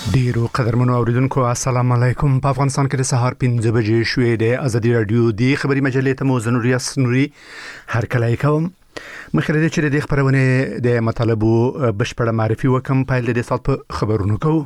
ډیرو قدرمنو اوریدونکو السلام علیکم. په افغانستان کې د سهار 5 بجې شوې د ازادي رادیو د خبري مجلې ته مو زنوریاس نوري هر کله کوم مخکې د چې د خبرونه د مطالبو بشپړه معرفي وکم په دې سات په خبرونو کوو.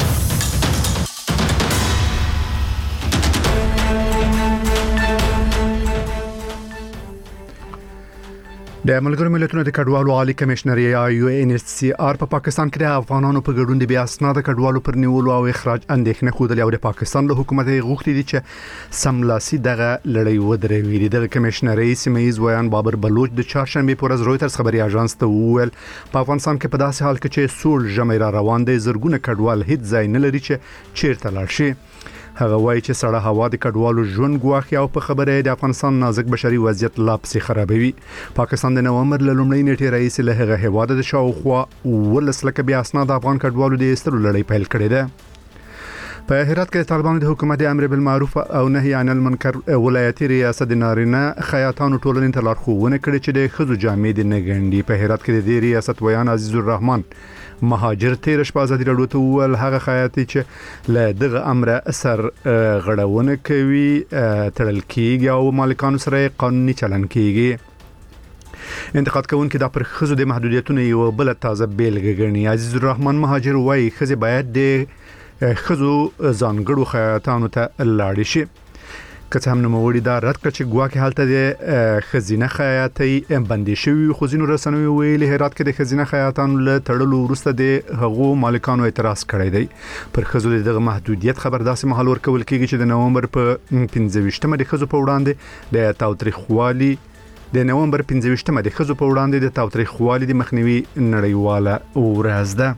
د ملګرو ملتونو د کډوالو عالی کمشنر UNHCR په پاکستان کې د افغانانو په ګډون د بیا اسناد کډوالو پر نیولو او اخراج اندېښنه خوده او د پاکستان له حکومت غوښتي دي چې سملاسي دغه لړۍ ودروي. د کمشنر سیمایز ویان بابر بلوچ د چهارشنبه پر ورځ رويټرز خبري اژانس ته وویل په افغانستان کې په داسې حال کې چې سول جمع را روان دي زرګونه کډوال هیڅ ځای نه لري چې چیرته لاړ شي. هغه وایي چې سړه هوا د کډوالو ژوند ګواخي او په خبره د افغانستان نازک بشري وضعیت لا پسې خرابوي. پاکستان د نومبر له لومړۍ نیټې رئیس له هغه هواد د شاوخوا ولسلکه بیا اسناد افغان کډوالو د استرو لړۍ پیل کړې ده. په هرات کې طالبانو د حکومت امر بالمعروف او نهي عن المنکر ولایتي ریاست د نارینه خیاطانو ټولنې ته لارښوونه کړې چې د خزو جامې د نګنډي. په هرات کې د ریاست ویان عزیز الرحمن مهاجر تیر شپه ازادي راډیو ته ول هغه خیاطي چې له دغه امر اثر غړونه کوي تړل کیږي او مالکانو سره قانوني چلن کیږي. انتقاد کوونکي دا پر خزو د محدودیتونو یو بل تازه بیلګه ګڼي. عزیز الرحمن مهاجر وايي خزي باید د خزو ځانګړو خیاطانو ته لاړ شي. که هم نوموړي دا رد کړ چې ګواکې حالت د خزینه خیاطي بندي شوی خو ځینو رسنیو ویلي هرات کې د خزینه خیاطانو له تړلو وروسته د هغو مالکانو اعتراض کړی دی. پر خزو دغه محدودیت خبر داسې مهال ورکول کیږي چې د نومبر په 15مه د خزو په وړاندې د تاوتریخوالي د نومبر 15مه د خزو په وړاندې د تاوتریخوالي د مخنیوي نړیواله ورځ ده.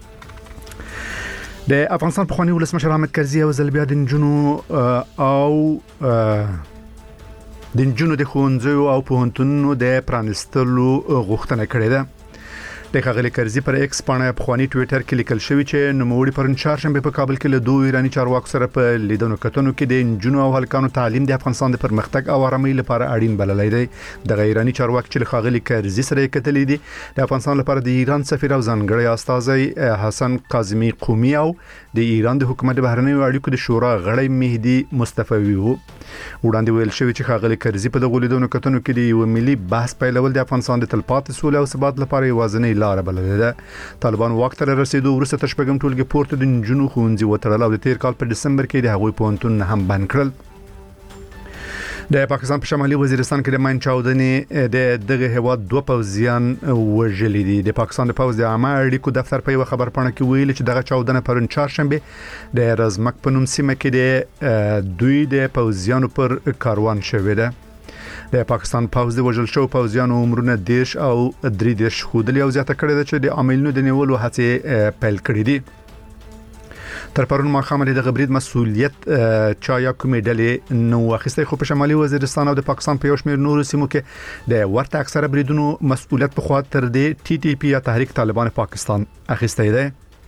د افغانستان په خواني ولسمشر حامد کرزي او زلبیا د نجونو د ښوونځیو او پوهنتونونو د پرانستلو غوښتنه کړې ده. د ښاغلي کرزي پر ایکس باندې په خواني ټوئیټر کې لیکل شوی چې نوموړي پرون چهارشنبه په کابل کې له دوه ایرانی چارواکو سره په لیدنو کتنو کې د نجونو او هلکانو تعلیم د افغانستان د پرمختګ او آرامۍ لپاره اړین بللی دی. د ایرانی چارواکو چې له ښاغلي کرزي سره کتلې دي د افغانستان لپاره د ایران سفیر او ځانګړی استازی حسن قاظمی قومي او د ایران د حکومت بهرنیو اړیکو د شورا غړی مهدي مصطفی وو. وړاندې ویل شوی چې ښاغلي کرزي په دغه لیدنو کتنو کې د یو ملي بحث پیلول د افغانستان د تلپاتې سولې او ثبات لپاره یوازینۍ لار بللې ده. طالبان وخت ته رسیدو وروسته تشبګم ټولګي پورته د نجونو ښوونځي وتړل او د تیر کال په دسمبر کې د هغوی پوهنتون هم بند کړل. د پاکستان په شمالي وزیرستان کې د ماین چاودنې د دغه هواد دوه پوځیان وژلي دي. د پاکستان د پوځ د عامه اړیکو دفتر په یو خبر پاڼه کې ویلي چې دغه چاودنه پرون چهارشنبه د رزمک په نوم سیمه کې د دوی د پوځیانو پر کاروان شوې ده. د پاکستان پوځ د وژل شو پوځیانو عمرونه 10 او 3 خودلی او زیاته کړی ده چې د عاملینو د نیولو هڅې پیل کړې دي. تر پرون ماښام د غبرید مسؤلیت چا یا کومې ډلې نو اخیسته خو په شمالي وزیرستان او د پاکستان په یو شمېر نورو سیمو کې د ورته اکثره بریدونو مسؤلیت په خوا تر د TTP یا تحریک طالبان پاکستان اخیسته دی.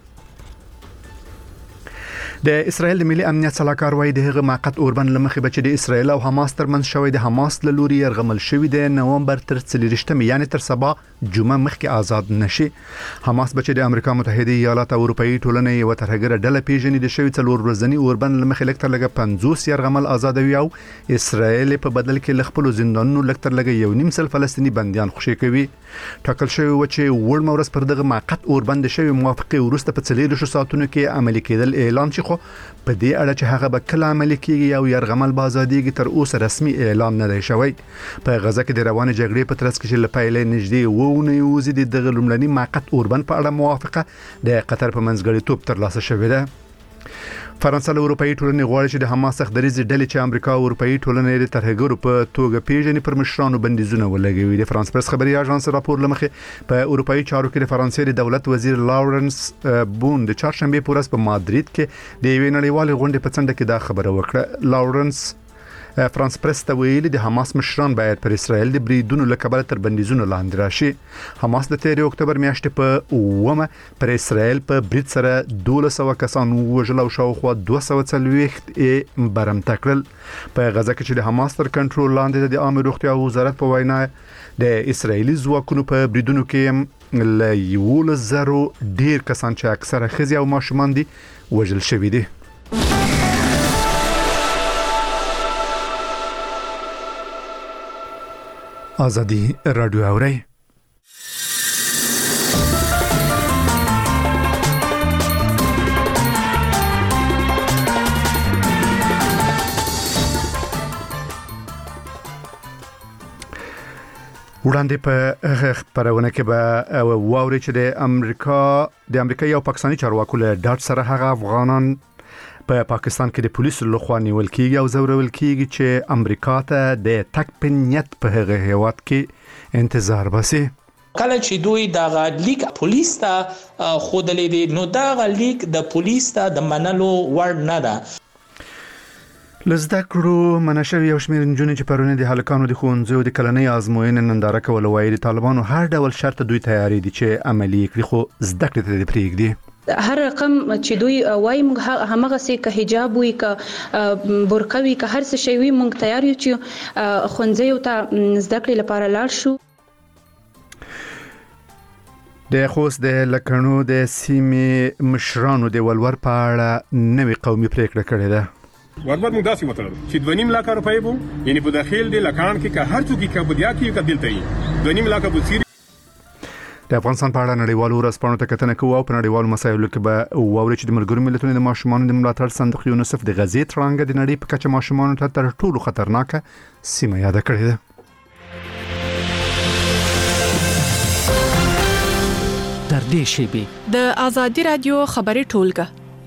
د اسرائیل د ملي امنیت صلاحکار وایي د هغه موقت اوربند لمخې بچي د اسرائیل او حماس ترمنځ شوی د حماس له لوري يرغمل شوی د نومبر تر 30 یعنی تر سبا جمعه مخکې آزاد نشي. حماس بچي د امریکا متحده ایالات او اروپאי ټولنې یو ترهګره ډله پیژني د شوی څلور ورځنی اوربند لمخې لکتر لګه 50 يرغمل آزادوي او اسرائیل په بدل کې لخپل زندانونو لکتر لګه 1.5 فلسطینی بنديان خوشي کوي. ټاکل شوی و چې وړ مورس پر دغه موقت اوربند شوی موافقه ورسته په 4 ساعتونو کې عملي کېدل اعلان شي. په دې اړه چې هغه به کله عملي کیږي او يرغمل بازادیږي تر اوسه رسمي اعلان نه دی شوی. په غزه کې د روانې جګړې په ترڅ کې چې لپاره نږدې وونه یوزي د دغه لومړني موقت اوربند په اړه موافقه د قطر په منځګړیتوب ترلاسه شوې ده. فرانسه له اروپאי ټولنې غواړي چې د حماس څخه ډلې چې امریکا او اروپאי ټولنې د ترهګرو په توګه پیژني پر مشرانو بندیزونه ولګوي. د فرانس پرس خبري اژانس راپور لمخې په اروپאי چارو کې د فرانسې د دولت وزیر لاورنس بون د چهارشنبه په ورځ په مادرید کې د یوې نړیوالې غونډې په څنډه کې دا خبره وکړه. لاورنس فرانس پرس ته ویلي د حماس مشران باید پر اسرائیل د بریدونو لکبل تر بندیزونو لاندې راشي. حماس د 13 اکتوبر میاشتې په ومه پر اسرائیل په برید سره 1200 کسان وژل او شاوخوا 240 برمته کړل. په غزه کې چې د حماس تر کنټرول لاندې د عامه روغتیا وزارت په وینا د اسرائیلي ځواکونو په بریدونو کې له 11,000 ډیر کسان چې اکثره ښځې او ماشومان دي وژل شوي دي. ازادي رادیو اوري. وړاندې په خبرونه کې به واوري چې د امریکا یو پاکستاني چارواکو له ډاټ سره هغه افغانان په پاکستان کې د پولیسو لخوا نیول کیږي او ځورول کیږي چې امریکا ته د تک په نیت په هغه هیواد کې انتظار باسي. کله چې دوی د لیک پولیس ته خودلې دي نو دا لیک د پولیس ته د منلو وړ نه ده. لزده کړو منشوي او شمیر نجونې چې پرونه د هلکانو د ښوونځیو د کلنۍ ازموینې ننداره کول وایي د طالبانو هر ډول شرط دوی تیاری دي چې عملی کړي خو زده کړې ته پرېږدي. هر رقم چې دوی وایي موږ همغه سي که حجاب وي که برقه وي که هر څه شی وي موږ تیار یو چې ښوونځیو ته زده کړې لپاره لاړ شو. د خوست د لکڼو د سیمې مشرانو د ولور په اړه نوې قومي پریکړه کړې ده. وربر موږ داسې وتړل چې 2.5 لک روپۍ وو یعنی په داخل د لکان کې که هر څوک کې کبدیا کې کدلته یې 2.5 لک بوسیر. د افغانستان په اړه نړیوالو ورځپاڼو ته کتنه کوو او په نړیوالو مسایلو کې به واوري چې د ملګرو ملتونو د ماشومانو د ملاتړ صندوق یونیسف د غزې ترانګ د نړۍ په کچه ماشومانو ته تر ټولو خطرناکه سیمه یاد کړې ده. در دې شیبه د ازادي رادیو خبري ټولګه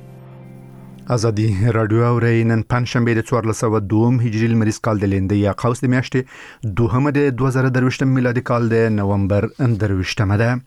ازادي رادیو اوري نن پنځشنبه د 1402 هجري لمریز کال د لندې یا قوس د میاشتې دوهمه د 2023 میلادي کال د نومبر 23مه ده.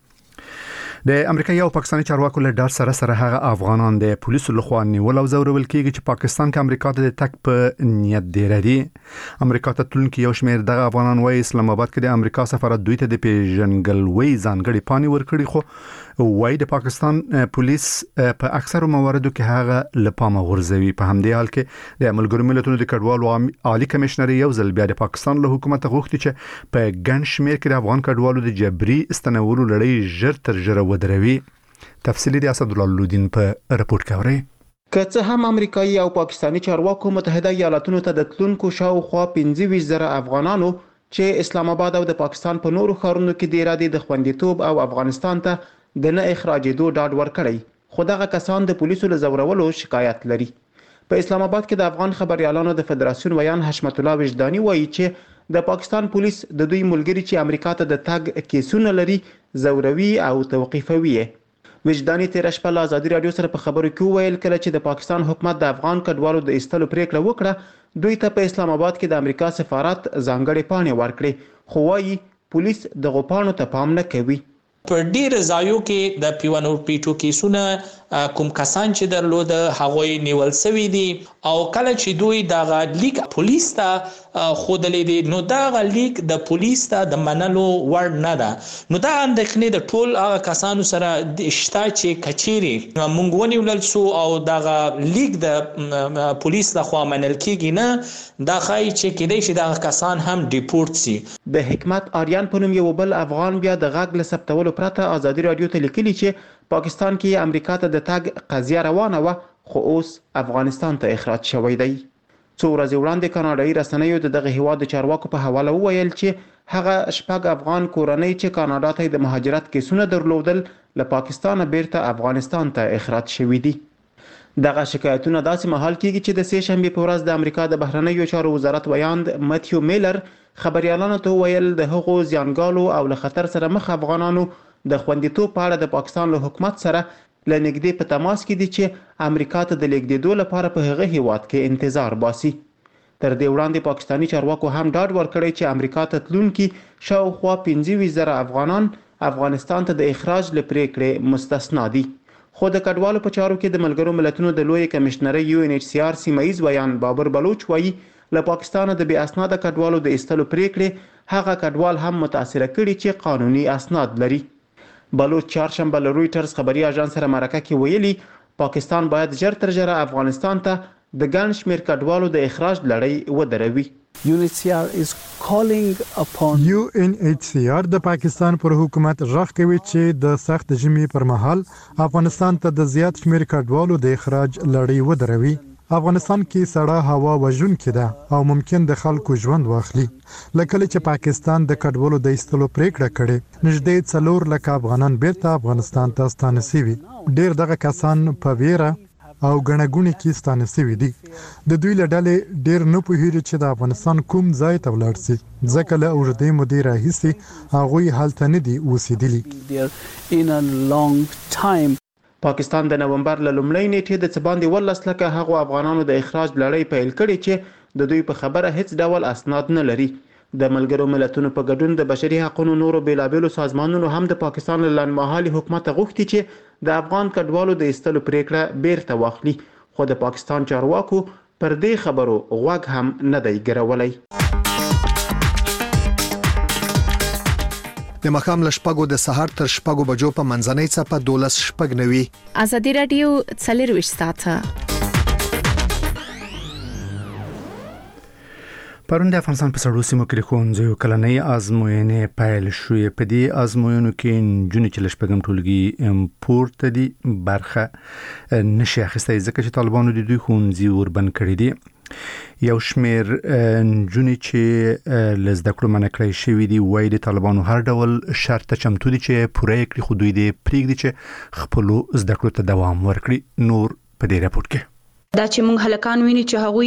د امریکا یو پاکستاني چارواکو له ډاټ سره هغه افغانان د پولیسو لخوا نیول او ځورول کیږي چې پاکستان کې امریکا ته د تک په نیت دی ردي. امریکا ته تلونکي یو شمېر دغه افغانان وايي اسلام آباد کې د امریکا سفارت دوی ته د پیژنګلوي ځانګړي پانی ورکړي خو وايي د پاکستان پولیس په اکثر مواردو کې هغه لپامه غورځوي. په همدې حال کې د ملګرو ملتونو د کډوالو عالی کمشنر یو ځل بیا د پاکستان له حکومت غوښتي چې په ګڼ شمېر کې د افغان کډوالو د جبري استنولو لړۍ ژر تر ژره ودروي. تفصیلی د اسد الله لودین په رپورت کې اوري. که څه هم امریکایي او پاکستاني چارواکو متحده ایالاتونو ته د تلونکو شاوخوا 25,000 افغانانو چې اسلام آباد او د پاکستان په نورو ښارونو کې د اراده د خوندیتوب او افغانستان ته د نه اخراجېدو ډاډ ورکړی خو دغه کسان د پولیسو له ځورولو شکایت لري. په اسلام آباد کې د افغان خبريالانو د فدراسیون ویان حشمت الله وجداني وایي چې د پاکستان پولیس د دوی ملګری چې امریکا ته د تګ کیسونه لري زوروي او توقيفوي. وجداني تیر شپه له ازادي رادیو سره په خبرو کې ویل کله چې د پاکستان حکومت د افغان کډوالو د ایستلو پریکړه وکړه دوی ته په اسلام آباد کې د امریکا سفارت ځانګړي پاڼې ورکړي خو وايي پولیس دغه پاڼو ته پام نه کوي. په ډیر ځایو کې د پیوانو پیټو کیسونه کوم کسان چې درلود هغوی نیول شوی دي او کله چې دوی د لیک پولیس ته خودلې دي نو دا لیک د پولیس ته د منلو وړ نه ده. نو دا اندېښنې د ټول هغه کسانو سره د شتا چې کچيري مونږ ونیول شو او دا لیک د پولیس لخوا منل کیږي نه دا خای چې کېدای شي دا کسان هم ډیپورت شي. د حکمت آریان په نوم یو بل افغان بیا د غږ له ثبتولو پرته ازادي رادیو ته لیکلي چې پاکستان کې امریکا ته د تګ قضیه روانه و خو اوس افغانستان ته اخراج شوی دی. څو ورځې وړاندې کاناډایي رسنیو دغه هیواد د چارواکو په حواله وویل چې هغه شپږ افغان کورنۍ چې کاناډا ته د مهاجرت کیسونه درلودل له پاکستان بیرته افغانستان ته اخراج شوی دي. دغه شکایتونه داسې مهال کیږي چې د سه شنبه په ورځ د امریکا د بهرنیو چارو وزارت ویاند متیو میلر خبريالانو ته ویل د هغو زیانګالو او له خطر سره مخ افغانانو د خوندیتوب په اړه د پاکستان له حکومت سره لنګدې په تماس کې دي چې امریکا ته د لیږدېدو لپاره په هغه هیواد کې انتظار باسي. تر دې وړاندې پاکستاني چارواکو هم ډاډ ورکړی چې امریکا ته تلونکي شاوخوا 25,000 افغانان افغانستان ته د اخراج لپاره مستثنا دي. خو د کډوالو په چارو کې د ملګرو ملتونو د لوی کمشنري UNHCR سیمایي ویان بابر بلوچ وایي له پاکستان د بې اسناد کډوالو د ایستلو پریکړې هغه کډوال هم متاثر کړي چې قانوني اسناد لري. بلوچ چهارشنبه له رويټرز خبري اژانس سره مرکه کې ویلي پاکستان باید ژر تر ژره افغانستان ته د ګڼ شمېر کډوالو د اخراج لړۍ ودروي. UNHCR is calling upon UNHCR د پاکستان پر حکومت غږ کوي چې د سخت ژمي پر مهال افغانستان ته د زیات شمیر کډوالو د اخراج لړۍ ودروي. افغانستان کې سړه هوا وژونکې ده او ممکن د خلکو ژوند واخلي. لکه چې پاکستان د کډوالو د ایستلو پریکړه کړې، نږدې 4 لک افغانان بیرته افغانستان ته ستانه شوي. ډیر دغه کسان په ویره او غنګونی کې ستانه شوي دي. د دوی له ډلې ډیر نه پوهیږي چې د افغانستان کوم ځای ته ولاړ شي، ځکه له اوږدې مودې راهیسې هغوی هلته نه دي اوسېدلي. پاکستان د نومبر له لومړۍ نیټې د څه باندې 12 لکه هغو افغانانو د اخراج لړۍ پیل کړې چې د دوی په خبره هیڅ ډول اسناد نه لري. د ملګرو ملتونو په ګډون د بشري حقوقو نورو بیلابېلو سازمانونو هم د پاکستان له لنډمهالي حکومت غوښتي چې د افغان کډوالو د ایستلو پریکړه بیرته واخلي، خو د پاکستان چارواکو پر دې خبرو غوږ هم نه دی ګرولای. د مخام لشپګو د سحر تر شپګو بجو په منځنۍ څپه 12 شپګ نوي. ازادي رادیو 24 ساعته. پرون د افغانستان په سړو سیمو کې ښوونځیو کلنۍ ازموینې پیل شوې. په دې ازموینو کې نجونې چې لشپږم ټولګي پورته دي برخه نشي اخیستی ځکه چې طالبانو د دوی ښوونځي وربند کړي دي. یو شمیر نجونې چې لزده کړو منع کړی شوي دي وایي د طالبانو هر ډول شرط چمتو دي چې پوره کړي، خو دوی دې پرېږدي چې خپلو زده کړو ته دوام ورکړي. نور په دې راپورټ کې دا چې موږ هلکان ویني چې هغوی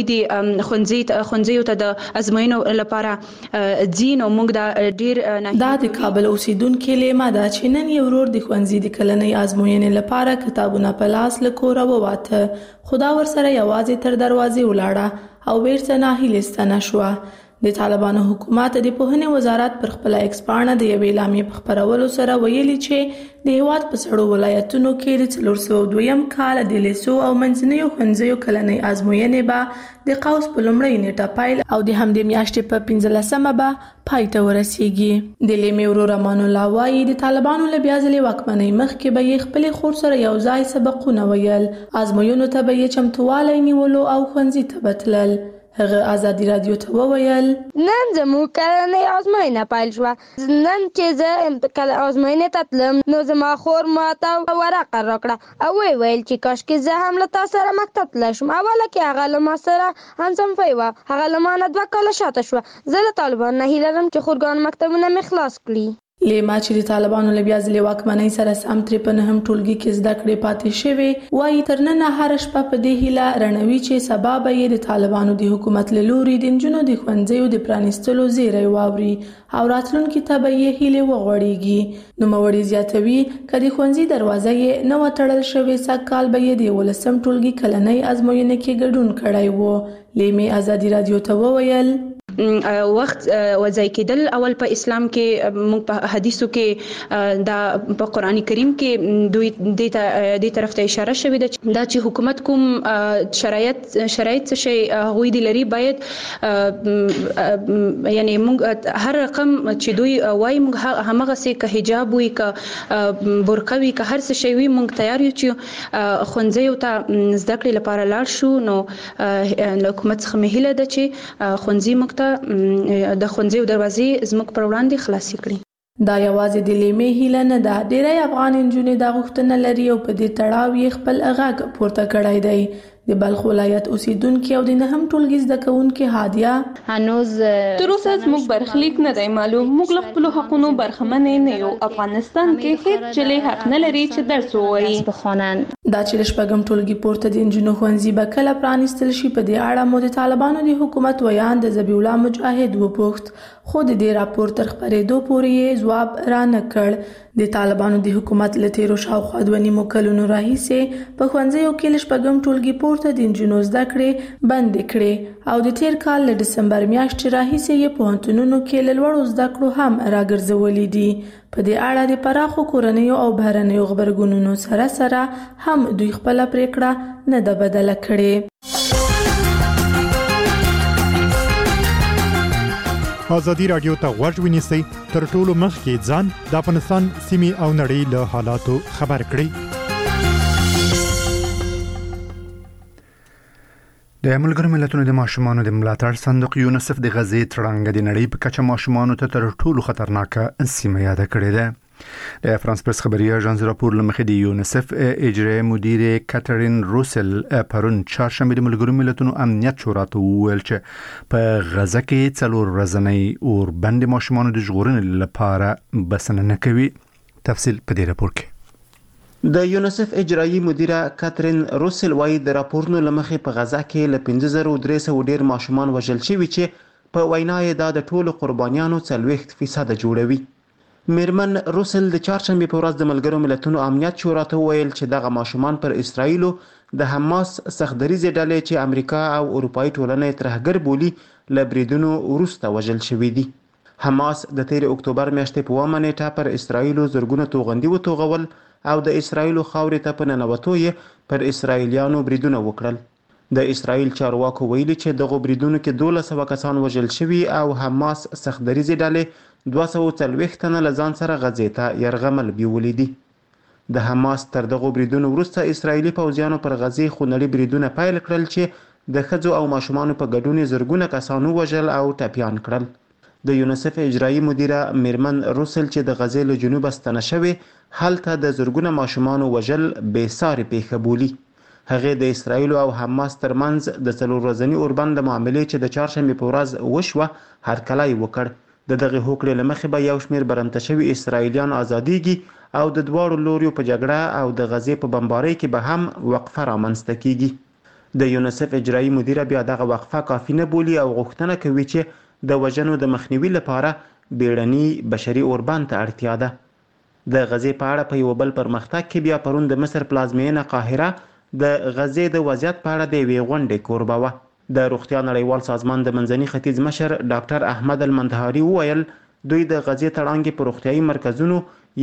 د ښوونځیو ته د ازموینو لپاره ځین او موږ دا ډیر دا د کابل اوسیدونکو لیما دا چې نن یو ورور د ښوونځي د کلنۍ ازموینې لپاره کتابونه په لاس له کوره وواته، خدا ورسره یوازې تر دروازې ولاړه او بیرته ناهیلې ستنه شوه. د طالبانو حکومت د پوهنې وزارت پر خپل ایکس پاڼه د یوې اعلامیې په خپرولو سره ویلي چې د هیواد په سړو ولایتونو کې د 402 کال د لیسو او منځنیو ښوونځیو کلنۍ ازموینې به د قوس په لومړۍ نیټه پیل او د همدې میاشتې په 15مه به پای ته ورسیږي. د لیمې ورور امان الله وایي د طالبانو له بیا ځلې واکمنۍ مخکې به یې خپلې خور سره یو ځای سبقونه ویل، ازموینو ته به یې چمتووالی نیولو او ښوونځي ته به تلل. هغه ازادي رادیو ته وویل نن زموږ کلنۍ ازموینه پیل شوه. نن چې زه ازموینې ته تلم نو زما خور ماته ورقه راکړه او ویل چې کاشکې زه هم له تا سره مکتب تللی شم. اوله کې هغه له ما سره همصنفۍ وه، هغه له ما نه 2 کاله شاته شوه. زه له طالبانو نه هیله لرم چې خورګان مکتبونه مې خلاص کړي. لیما چې د طالبانو له بیا ځلې واکمنۍ سره سم 53 ټولګي کې زده کړې پاتې شوې وایي تر ننه هر شپه په دې هیله رڼوي چې سبا به یې د طالبانو د حکومت له لوري د نجونو د ښوونځیو د پرانیستلو زیری واوري او راتلونکي ته به یې هیلې وغوړېږي. نوموړي زیاتوي که د ښوونځي دروازه یې نه وه تړل شوې سږ کال به یې د 11 ټولګي کلنۍ ازموینې کې ګډون کړی و. لیمې ازادي رادیو ته وویل وخت وځای کېدل اول په اسلام کې موږ په حدیثو کې دا په قرآني کریم کې دوی د طرف ته اشاره شوې ده دا چې حکومت کوم شرایط څه شي غوي دي لري باید یعنی موږ هر رقم چې دوی وایي موږ همغه سي که حجاب وي که برقه وي که هر څه شي وي موږ تیار یو چې ښوونځیو ته زده کړې لپاره لاړ شو. نو حکومت څخه مهیله ده چې ښوونځي موږ د ښوونځیو دروازې زموږ پر وړاندې خلاصې کړي. دا یوازې د لیمې هیله نه ده، ډېری افغان نجونې دا غوښتنه لري او په دې تړاو یې خپل غږ پورته کړی دی. د بلخ ولایت اوسیدونکو او د 9 ټولګي زده کوونکو هادیه هنوز تر اوسه زموږ برخلیک نه دی معلوم، موږ له خپل حقونو برخمن نه یو. افغانستان کې هیڅ چلی حق نه لري چې درس ووایي بخوانن. دا چې شپږم ټولګي پورته د نجونو ښوونځي به کله پرانیستل شي په دې اړه مو د طالبانو د حکومت ویان د ذبیح الله مجاهد وپوښت، خو د دې راپور تر خبرېدو پورې ځواب را نه کړ. د طالبانو د حکومت له تیرو شاوخوا 2 کلونو راهیسې په ښوونځیو کې له شپږم ټولګي پورته د نجونو زده کړې بندې کړې او د تیر کال له ډسمبر میاشتې راهیسې یې پوهنتونونو کې له لوړو زده کړو هم راګرځولې دي. په دې اړه د پراخو کورنیو او بهرنیو خبرګونونو سره هم دوی خپل پریکړه نه ده بدله کړې. ازادي رادیو ته غوږ ونیسئ تر ټولو مخکې ځان د افغانستان سیمې او نړۍ له حالاتو خبر کړئ. د ملګرو ملتونو د ماشومانو د ملاتړ صندوق یونیسف د غزې تړانګ د نړۍ په کچه ماشومانو ته تر ټولو خطرناکه سیمه یاد کړې ده. د فرانس پرس خبري اژانس راپور لمخې د یونیسف اجرایي مدیر کاترین روسل پرون چهارشنبه د ملګرو ملتونو امنیت شورا ته وویل چې په غزه کې 4 ورځې اوربند ماشومانو د ژغورنې لپاره بسنه نه کوي. تفصیل په دې راپور کې. د یونیسف اجرایي مدیره کاترین روسل وايي د راپورونو لمخې په غزه کې له 5300 ډیر ماشومان وژل شوي چې په وینا یې دا د ټولو قربانیانو 40% جوړوي. میرمن روسل د چهارشنبه په ورځ د ملګرو ملتونو امنیت شورا ته ویل چې دغه ماشومان پر اسرایل د حماس سختدریزې ډلې چې امریکا او اروپאי ټولنې ترهګر بولی له بریدونو وروسته وژل شوي دي. حماس د 13 اکتوبر میاشتې په ومه نیټه پر اسرایل زرګونه توغندي وتوغول او د اسرایل خاورې ته په ننوتو یې پر اسرایلیانو بریدونه وکړل. د اسرایل چارواکو ویلي چې دغه بریدونو کې 1200 کسان وژل شوي او حماس سختدریزې ډلې 240 تنه له ځان سره غزې ته یرغمل بیولې دي. د حماس تر دغه بریدونو وروسته اسرایلی پوځیانو پر غزې خونړي بریدونه پیل کړل چې د ښځو او ماشومانو په ګډون زرګونه کسان وژل او ټپیان کړل. د یونیسف اجرایي مدیره میرمن روسل چې د غزې له جنوب ستنه شوی هلته د زرګونه ماشومانو وژل بې ساري پیښه بولي. هغه د اسرایل او حماس ترمنځ د 4 ورځنی اوربند معاملې چې د چهارشنبه په ورځ وشوه هرکلی وکړ. د دغه هوکړې لمخې به یو شمېر برمته شوي اسرایلیان ازاديږي او د دواړو لوریو په جګړه او د غزې په بمبارۍ کې به هم وقفه رامنځته کیږي. د یونیسف اجرایي مدیره بیا دغه وقفه کافي نه بولي او غوښتنه کوي چې د وژنو د مخنیوي لپاره بیړني بشري اوربند ته اړتیا ده. د غزې په اړه په یو بل پرمختګ کې بیا پرون د مصر پلازمینه قاهره د غزې د وضعیت په اړه د یوې غونډې کوربه وه. د روغتیا نړیوال سازمان د منځني ختیځ مشر ډاکټر احمد المندهاري وویل دوی د غزې تړانګې په روغتیایي مرکزونو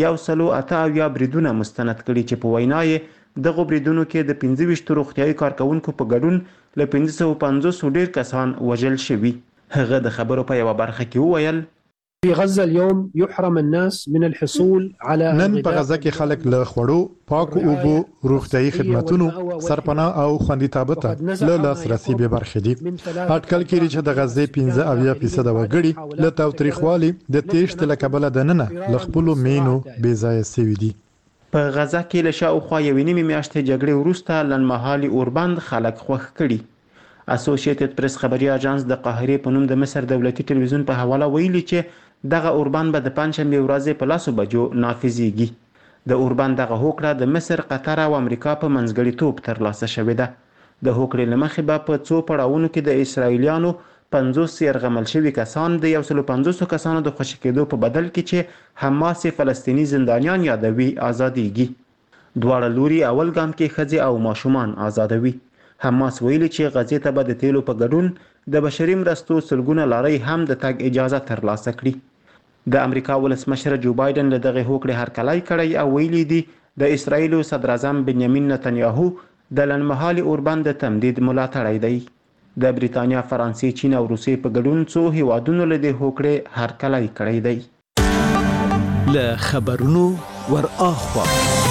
188 بریدونه مستند کړي چې په وینا یې دغه بریدونو کې د 25 روغتیایي کارکونکو په ګډون له 550 ډیر کسان وژل شوي. هغه د خبرو په یو برخه کې وویل في غزة اليوم يحرم الناس من الحصول على نن په غزه کې خلک له خوړو، پاکو اوبو، روغتيایي خدماتونو، سرپناه او خوندیتابه ته له لاسرسي به برخې دي. اټکل کېږي چې د غزې 15% وګړي له تاوتریخوالي د تیښتې له کبله د ننه له خپلو مینو بې ځایه سوي دي. په غزه کې له شاوخوا یوې نیمې میاشتې جګړې وروسته لنډمهالي اوربند خلک خوښ کړي. اسوسییټډ پریس خبري اژانس د قاهرې په نوم د مصر دولتي ټلویزیون په حواله ویلي چې دغه اوربند به د پنځشنبه ورځې په 10 بجو نافذیږي. د اوربند دغه هوکړه د مصر، قطر او امریکا په منځګړیتوب ترلاسه شوې ده. د هوکړې له مخې به په 2 پړاوونو کې د اسرایلیانو 50 يرغمل شوي کسان د 150 کسانو د خوشي کېدو په بدل کې چې حماس فلسطینی زندانیان یادوي آزاديږي. دواړه لوري اول ګام کې ښځې او ماشومان آزادوي. حماس ویلي چې غزې ته به د تیلو په ګډون د بشري مرستو سلګونه لارۍ هم د تګ اجازه ترلاسه کړي. د امریکا ولسمشر جو بایدن له دغه هوکړې هرکلی کړی او ویلي دي د اسرایل صدر اعظم بنیامین نتنیاهو د لنډمهالي اوربند د تمدید ملاتړی دی. د بریتانیا، فرانسې، چین او روسیې په ګډون څو هیوادونو له دې هوکړې هرکلی کړی دی. له خبرونو ور اخوا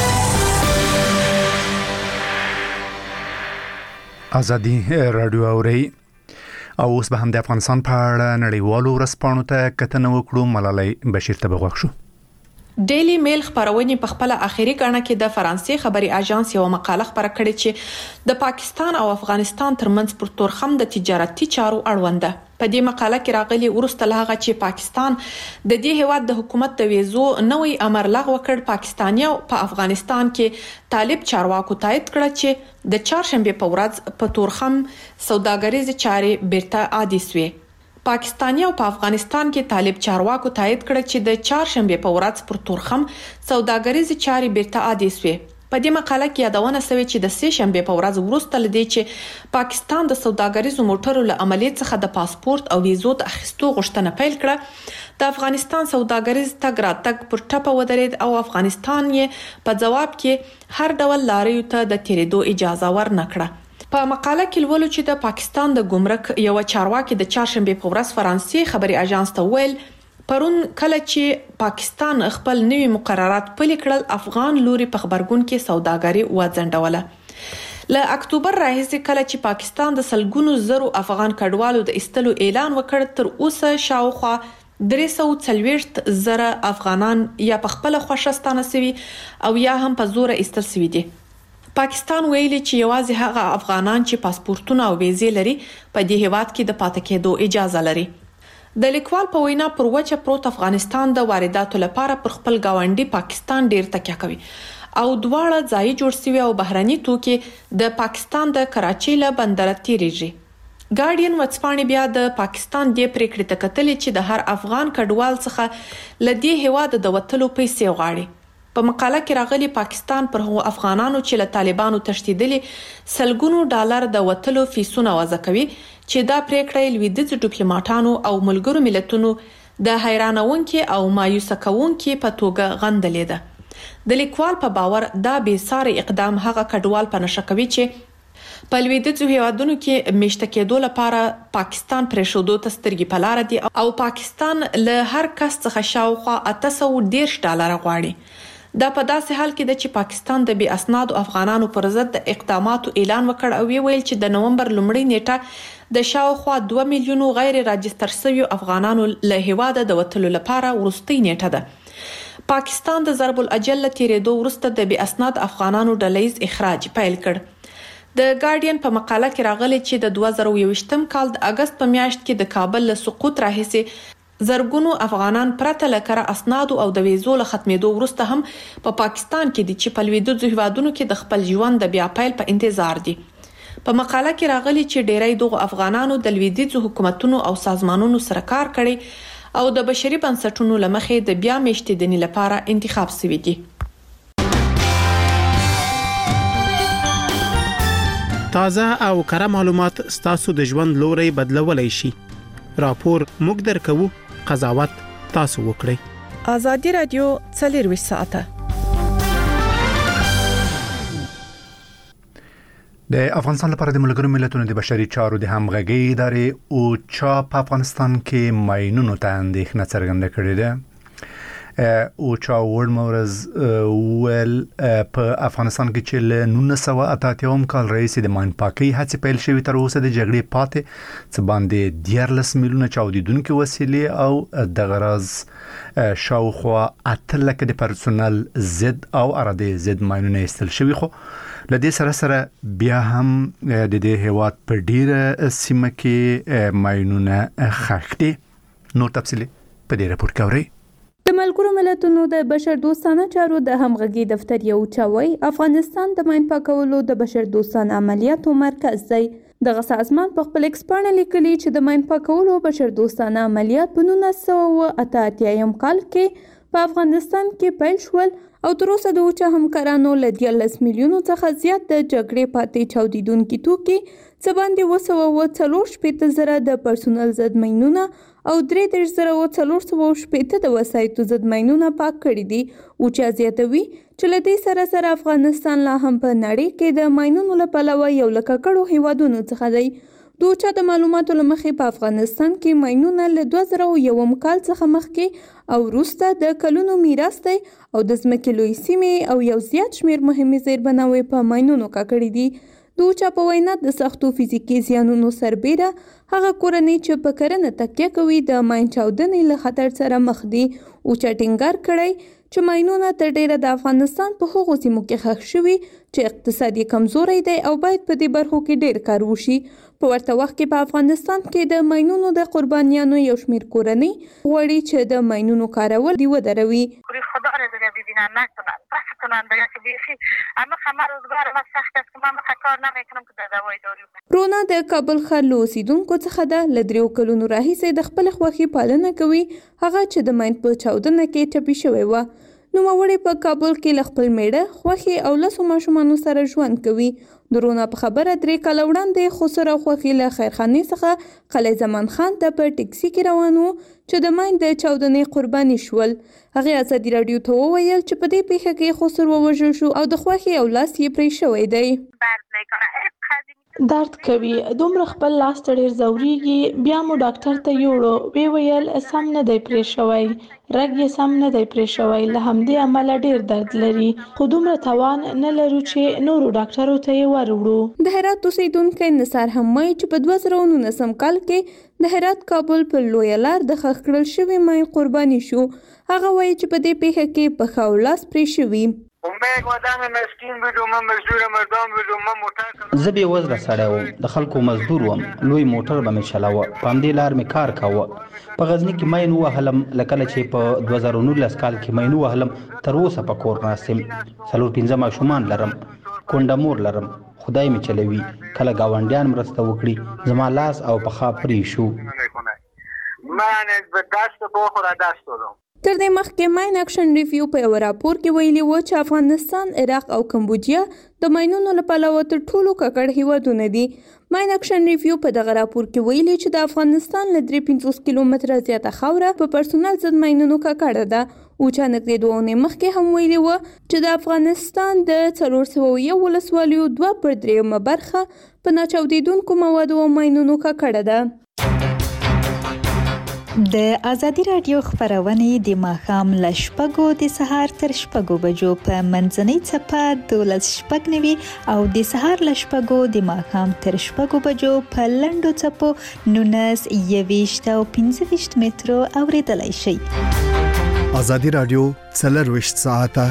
ازادي رادیو اوري او اوس به هم د افغانستان په اړه نړیوالو ورځپاڼو ته کتنه وکړو. ملالۍ بشیر ته بغوښ شو. ډیلی میل خبرونه په خپل اخیری کړنه کې د فرانسې خبري اژانس یو مقاله خبره کړې چې د پاکستان او افغانستان ترمنځ پر تورخم د تجارتي چارو اړوند ده. په دې مقاله کې راغلي ورسته لهغه چې پاکستان د دې هیواد د حکومت د ویزو نوې امر لغوه کړ. پاکستانیو په افغانستان کې طالب چارواکو تایید کړ چې د چهارشنبه په ورځ په تورخم سوداګریز چارې بیرته عادي شوې. پاکستانیو په افغانستان کې طالب چارواکو تایید کړ چې د چهارشنبه په ورځ پر تورخم سوداګریز چارې بیرته عادي شوې. په دې مقاله کې یادونه شوې چې د سه شنبه په ورځ وروسته لدی چې پاکستان د سوداګریزو موټرو له عملیات څخه د پاسپورت او ویزو د اخیستو غوښتنه پیل کړه. د افغانستان سوداګریز تګ راتګ پر ټپه ودرېد او افغانستان یې په جواب کې هر ډول لاریو ته د تیریدو اجازه ورنکړه. په مقاله کې لولو چې د پاکستان د ګمرک یو چارواکي د چهارشنبه په ورځ فرانسې خبري اژانس ته ویل پرون کله چې پاکستان خپل نوي مقررات پلي کړل افغان لوري په خبرګون کې سوداګري وځنډوله. له اکتوبر راهیسې کله چې پاکستان د سلګونو زرو افغان کډوالو د ایستلو اعلان وکړ تر اوسه شاوخوا 340 زره افغانان یا په خپل خوشستانه سوي او یا هم په زور ایستل سوي دي. پاکستان ویلي چې یوازې هغه افغانان چې پاسپورتونه او ویزې لري په دې هیواد کې د پاتې کېدو اجازه لري. د لیکوال په وینا پر وچه پروت افغانستان د وارداتو لپاره پر خپل گاونډي پاکستان ډیر تکیه کوي او دواړه ځای جوړ شوی او بهرني توکي د پاکستان د کراچۍ له بندر تیریږي. ګارډین وڅپاڼې بیا د پاکستان د پریکړې ته کتلې چې د هر افغان کډوال څخه لدی هواد د وټلو پیسې غواړي. په مقاله کې راغلي پاکستان پر هغو افغانانو چې له طالبانو تښتیدلي سلګونو ډالر د وټلو فیسونه وضع کوي چې دا پریکړه لویدیځ ډیپلوماټانو او ملګرو ملتونو د حیرانونکو او مایوسه کوونکو په توګه غندلې ده. د لیکوال په باور دا بې ساري اقدام هغه کډوال په نشه کوي چې په لویدیځو هیوادونو کې میشته کېدو لپاره پاکستان پرېښودو ته سترګې په لار دي او پاکستان له هر کس څخه شاوخوا 810 ډالر غواړي. دا په داسې حال کې ده چې پاکستان د بې اسنادو افغانانو پر ضد د اقداماتو اعلان وکړ او ویل چې د نومبر لومړۍ نیټه د شاوخوا 2 میلیونو غیر راجستر شویو افغانانو له هیواده د وټلو لپاره وروستۍ نیټه ده. پاکستان د ضرب الاجل تیرېدو وروسته د بې اسناد افغانانو ډلهییز اخراج پیل کړ. د ګارډین په مقاله کې راغلي چې د 2021م کال د اگست په میاشت کې د کابل له سقوط راهیسې زرګونو افغانان پرته لکره اسناد او د ویزو له ختمېدو وروسته هم په پاکستان کې دي چې په لویدیځو هیوادونو کې د خپل ژوند د بیا پیل په انتظار دي. په مقاله کې راغلي چې ډېری دغه افغانانو د لویدیځو حکومتونو او سازمانونو سره کار کړي او د بشري بنسټونو لمخې د بیا میشتېدنې لپاره انتخاب شوي دي. تازه او کره معلومات ستاسو د ژوند لوري بدلولای شي. راپور موږ درکو، قضاوت تاسو وکړئ. ازادي رادیو 24 ساعته. د افغانستان لپاره د ملګرو ملتونو د بشري چارو د همغږي ادارې او چا په افغانستان کې ماینونو ته اندېښنه څرګنده کړې ده. او چا ورډ مورز ول په افغانستان کې چې له 1988 کال راهیسې د ماین پاکي هڅې پیل شوې تر اوسه د جګړې پاتې څه باندې 14 میلیونه چاودیدونکو وسیلې او د غرض شاوخوا 8 لک د پرسونل زد او اراده زد ماینونه استل شوی. خو لدې سره بیا هم د دې هیواد په ډیره سیمه کې ماینونه خښ دي. نور تفصیل په دې راپور کې اورئ. د ملګرو ملتونو د بشر دوستانه چارو د همغږي دفتر یو چوي افغانستان د ماین پاکولو د بشر دوستانه عملیاتو مرکز دی. دغه سازمان په خپل ایکس پاڼه لیکلي چې د ماین پاکولو بشر دوستانه عملیات په 1988 کال کې په افغانستان کې پیل شول او تر اوسه د اوچا همکارانو له 14 میلیونو څخه زیات د جګړې پاتې چاودیدونکو توکي څه باندې 240 زره د پرسونل زد ماینونه او 3,440 د وسایطو زد ماینونه پاک کړي دي. اوچا زیاتوي چې له دې سره افغانستان لا هم په نړۍ کې د ماینونو له پلوه یو له ککړو هیوادونو څخه دی. د اوچا د معلوماتو لمخې په افغانستان کې ماینونه له 2001 کال څخه مخکې او وروسته د کلونو میراث دی او د ځمکې لوی سیمې او یو زیات شمیر مهمې زیربناوې په ماینونو ککړې دي. د اوچا په وینا د سختو فزیکي زیانونو سربیره هغه کورنۍ چې په کرنه تکیه کوي د ماین چاودنې له خطر سره مخ دي. اوچا ټینګار کړی چې ماینونه تر ډیره د افغانستان په هغو سیمو کې ښخ شوي چې اقتصادي کمزوري دی او باید په دې برخو کې ډیر کار وشي. په ورته وخت کې په افغانستان کې د ماینونو د قربانیانو یو شمیر کورنۍ غواړي چې د ماینونو کارول دی ودروي. خدا رو ببینن نکنن بس کنن بگن که بیخی اما خمر روزگار ما سخت است که من کار نمیکنم که دوای دارو. رونا د کابل ښار له اوسیدونکو څخه ده. له 3 کلونو راهیسې د خپل خوښي پالنه کوي هغه چې د ماین په چاودنه کې ټپي شوی و. نوموړی په کابل کې له خپل میړه خوښي او لسو ماشومانو سره ژوند کوي. د رونا په خبره 3 کاله وړاندې خسر او خوښي له خیرخانې څخه قلعه زمان خان ته په ټیکسي کې روان وو چې د ماین د چاودنې قرباني شول. هغه ازادي رادیو ته وویل چې په دې پیښه کې خسر ووژل شو او د خوښي او لاس یې پرې شوی دی. درد کوي دومره خپل لاس ته ډیر زوريږي بیا مو ډاکټر ته یوړو وی ویل سم نه دی پرې شوی رګ یې سم نه دی پرې شوی له همدې امله ډیر درد لري خو دومره توان نه لرو چې نورو ډاکټرو ته یې وروړو. د هرات اوسیدونکو نثار هم وایي چې په 2019 کال کې د هرات کابل په لویه لار د ښخ کړل شوي مای قرباني شو. هغه وایي چې په دې پیښه کې په ښه لاس پرې شوي. زه بې وزله سړی وم د خلکو مزدور وم لوی موټر به مې چلاوه په همدې لار مې کار کاوه. په غزني کې مین ووهلم لکه چې په 2019 کال کې مین ووهلم تر اوسه په کور ناست یم 4-5 ماشومان لرم کونډه مور لرم خدای مې چلوي کله ګاونډیان مرسته وکړي زما لاس او پښه پرې شو. تر دې مخکې ماین اکشن ریویو په یو راپور کې ویلي و چې افغانستان، عراق او کمبودیا د ماینونو له پلوه تر ټولو ککړ هیوادونه دي. ماین اکشن ریویو په دغه راپور کې ویلي چې د افغانستان له 350 کیلومتره زیاته خاوره په پرسونل ضد ماینونو ککړه ده. اوچانک د 2 اونۍ مخکې هم ویلي و چې د افغانستان د 401 ولسوالیو 2/3 برخه په ناچاودیدونکو موادو او ماینونو ککړه ده. د ازادي رادیو خبرونه د ماښام له 6 د سهار تر 6 بجو په منځنۍ چپه 12:09 او د سهار له 6 د ماښام تر 6 بجو په لنډو چپو 19 او 25 مترو اوریدلای شئ. ازادي رادیو 24 ساعته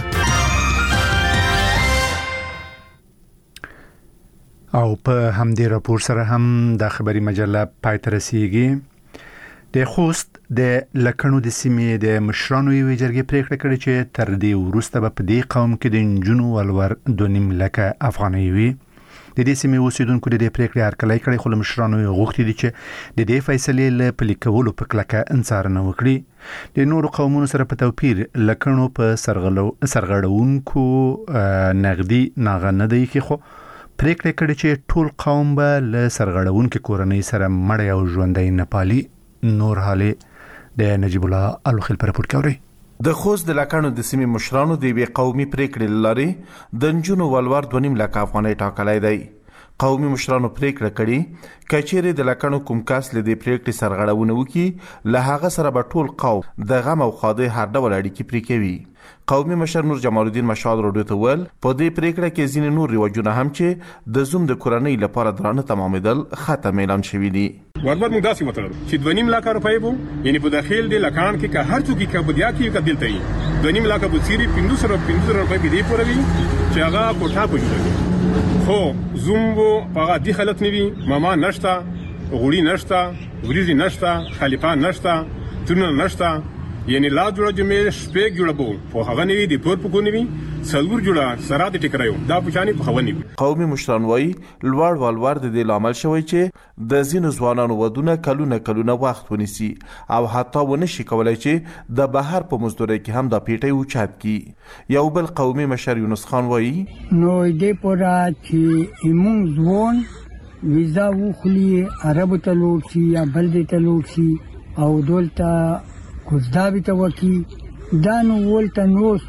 او په همدې راپور سره هم د خبري مجله پای ته رسیږي. د خوست د لکڼو د سیمې د مشرانو یوې جرګې پریکړه کړې چې تر دې وروسته به په دې قوم کې د نجونو ولور 2.5 لکه افغانۍ وي. د دې سیمې اوسیدونکو د دې پریکړې هرکلی کړی خو له مشرانو یې غوښتي دي چې د دې فیصلې له پلي کولو په کلکه انڅارنه وکړي. د نورو قومونو سره په توپیر لکڼو په سرغړونکو نغدي ناغه نه دی کې خو پریکړه کړې چې ټول قوم به له سرغړونکو کورنۍ سره مړ او ژوندۍ نه پالي. نور حالې د نجیب الله الوخیل پر راپور کوي. د خوست د لکڼو د سیمې مشرانو د وی قومي پریکړې لري د نجونو ولور 2.5 لکه افغانۍ ټاکلای دی. قومي مشرانو پریکړه کړي کچېره د لکڼو کوم کس له دې پریکړې سرغړونه وکي له هغه سره به ټول قوم د غم او خاده هر ډول اړیکې پرې کوي. قومي مشر نور جمال الدین مشال راډیو ته ویل په دې پریکړه کې ځینې نور رواجونه هم چې د زوم د کورنۍ لپاره درانه تمامېدل ختم اعلان شوی دي. وربد موږ داسې وتړل چې 2.5 لک روپۍ وو یعنی په داخل د لکان کې که هر څوک کې بدیا کې کا دلته یې 2.5 لک په سری 500 روپۍ په دې پوروي چې هغه کوټه کوي خو زوم وو هغه د خلک نیوي ماما نشتا غوړي نشتا وريزي نشتا خلیفہ نشتا تونه نشتا یعنی لا جوړه جمع شپږ جوړه بو په هغه نیوي د پور په کو نیوي څلور جوړه سره د ټکرایو دا پوښانی په خونی. قومي مشران وایي لوړ والور د دې لامل شوی چې د زینو ځوانانو ودونه کلونه وخت ونیسي او حتی ونشي کولای چې د بهر په مزدوري کې هم د پیټي اوچات کی. یو بل قومي مشر یونس خان وایي نو دې پورا چې ایمون ځوان ویزا وخلی عربو ته لوټي یا بلدې ته لوټي او دولته کوزدابی ته وکی دا نو ولته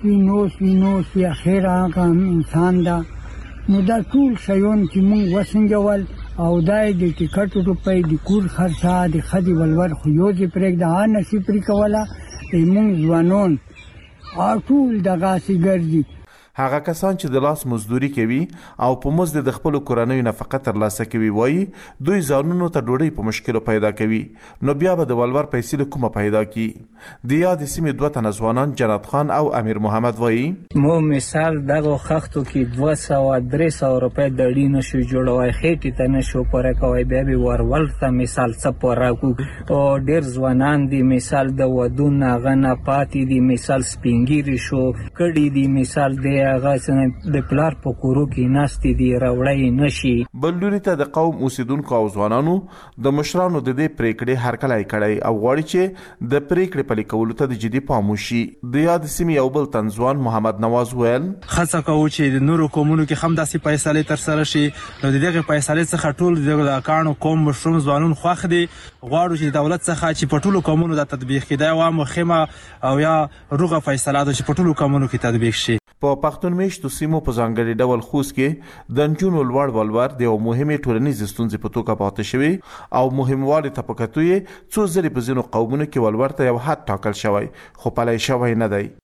نوسوي اخیر هغه انسان دا نو دا ټول شیون چې مونږ وسنګول او دای د ټیکټ روپۍ د کور خرڅه د خدي ولور خو یو دې پرېږ د نصیب پرې کوله مونږ ځوانون ټول دغه سي ګرځي. هغه کسان چې د لاس مزدوري کوي او په مزد د خپل کورنۍ نفقه ترلاسه کوي وایي دوی ځانونو ته ډوډۍ په مشکل پیدا کوي نو بیا به د ولور پیسې له کومه پیدا کی. د یاد سیمې 2 تنه ځوانان جنت خان او امیر محمد وایي مو مثال دغه خښتو کې 200-300 روپۍ د ډی نشو جوړوي خېټې ته نشو پوره کوي بیا به ورول ته مثال څه پوره کو او ډیر ځوانان دي مثال د ودونه غنه پاتې دي مثال سپینګيري شو کړي دي مثال د هغه د پلار په کورو کې ناشتي دي راوړی نشي. بلوري ته د قوم اوسیدونکو او ځوانانو د مشرانو د دې پریکړې هرکلی کړی او غواړي چې د پریکړې پلي کولو ته د جدي پام وشي. د یاد سیمې یو بل تنځوان محمد نواز ویل خاصه کوو چې د نورو قومونو کې هم داسې فیصلې تر سره شي نو دغه فیصلې څخه ټول د کانو قوم مشرون ځوانون خوښ دي غواړو چې دولت څخه چې په ټولو قومونو د تطبیق کړي او مخمه او یا روغه فیصله د په ټولو قومونو کې تطبیق شي. په پښتون میشتو سیمو په ځانګړي ډول خوست کې د نجونو لوړ ولور د یو مهمه ټولنیز ستونزې په توګه پاتې شوی او مهموالی ته پکتوی څو ځلې په ځینو قومونو کې ولور ته یو حد ټاکل شوی خو پلي شوی نه دی.